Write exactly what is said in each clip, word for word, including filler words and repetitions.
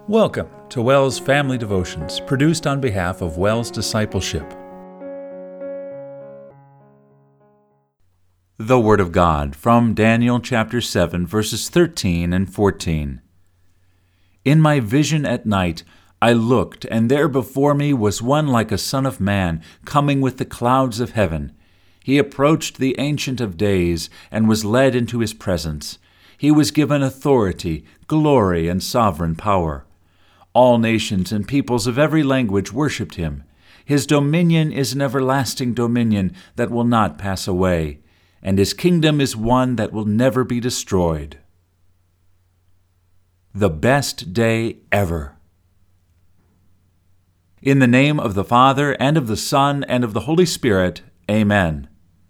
Welcome to WELS Family Devotions, produced on behalf of WELS Discipleship. The Word of God from Daniel chapter seven, verses thirteen and fourteen. In my vision at night I looked, and there before me was one like a son of man, coming with the clouds of heaven. He approached the Ancient of Days, and was led into his presence. He was given authority, glory, and sovereign power. All nations and peoples of every language worshipped him. His dominion is an everlasting dominion that will not pass away, and his kingdom is one that will never be destroyed. The best day ever. In the name of the Father, and of the Son, and of the Holy Spirit, Amen.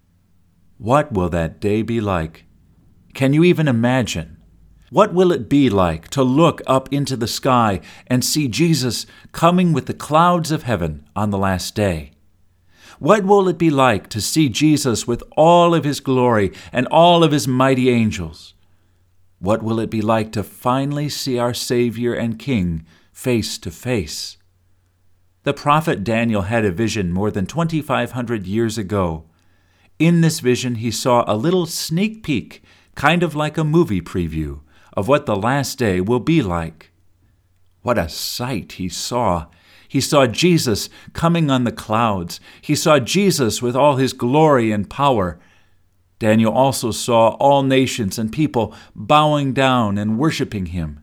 What will that day be like? Can you even imagine? What will it be like to look up into the sky and see Jesus coming with the clouds of heaven on the last day? What will it be like to see Jesus with all of his glory and all of his mighty angels? What will it be like to finally see our Savior and King face to face? The prophet Daniel had a vision more than twenty-five hundred years ago. In this vision, he saw a little sneak peek, kind of like a movie preview, of what the last day will be like. What a sight he saw! He saw Jesus coming on the clouds. He saw Jesus with all his glory and power. Daniel also saw all nations and people bowing down and worshiping him.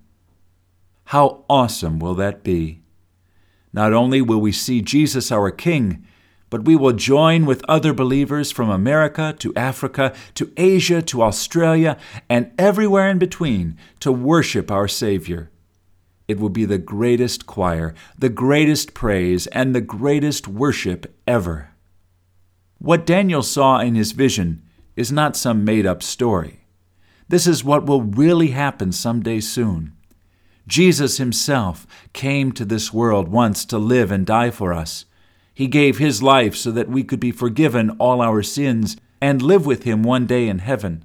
How awesome will that be! Not only will we see Jesus our King, but we will join with other believers from America to Africa to Asia to Australia and everywhere in between to worship our Savior. It will be the greatest choir, the greatest praise, and the greatest worship ever. What Daniel saw in his vision is not some made-up story. This is what will really happen someday soon. Jesus himself came to this world once to live and die for us. He gave his life so that we could be forgiven all our sins and live with him one day in heaven.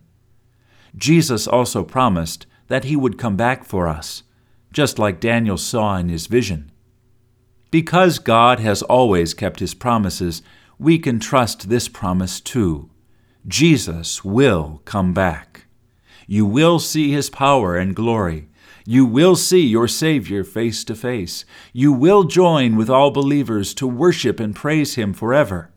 Jesus also promised that he would come back for us, just like Daniel saw in his vision. Because God has always kept his promises, we can trust this promise too. Jesus will come back. You will see his power and glory. You will see your Savior face to face. You will join with all believers to worship and praise him forever.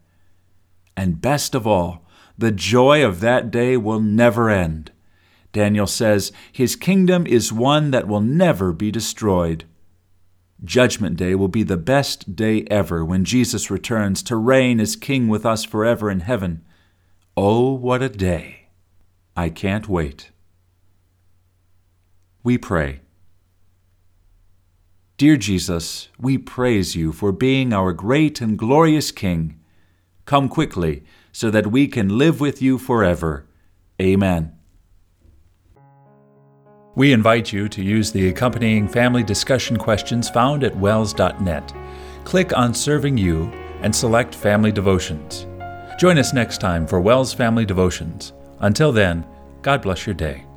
And best of all, the joy of that day will never end. Daniel says his kingdom is one that will never be destroyed. Judgment Day will be the best day ever when Jesus returns to reign as King with us forever in heaven. Oh, what a day! I can't wait. We pray. Dear Jesus, we praise you for being our great and glorious King. Come quickly so that we can live with you forever. Amen. We invite you to use the accompanying family discussion questions found at wels dot net. Click on Serving You and select Family Devotions. Join us next time for WELS Family Devotions. Until then, God bless your day.